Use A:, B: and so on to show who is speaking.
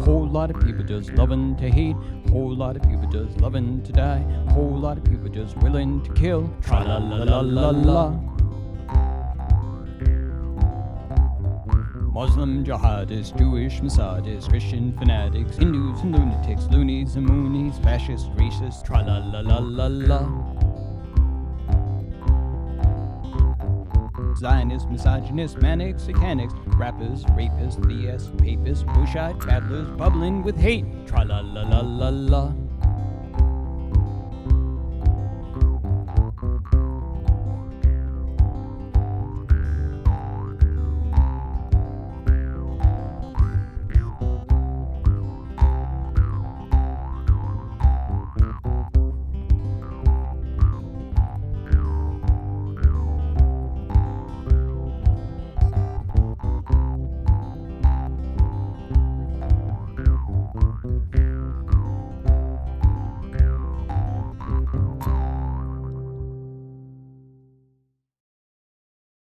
A: Whole lot of people just loving to hate. Whole lot of people just loving to die. Whole lot of people just willing to kill. Tra-la-la-la-la-la. Muslim jihadists, Jewish Mossadists, Christian fanatics, Hindus and lunatics, loonies and moonies, fascists, racists, tra-la-la-la-la-la. Zionists, misogynists, manics, satanics, rappers, rapists, theists, papists, bushite, battlers, bubbling with hate, tra-la-la-la-la-la.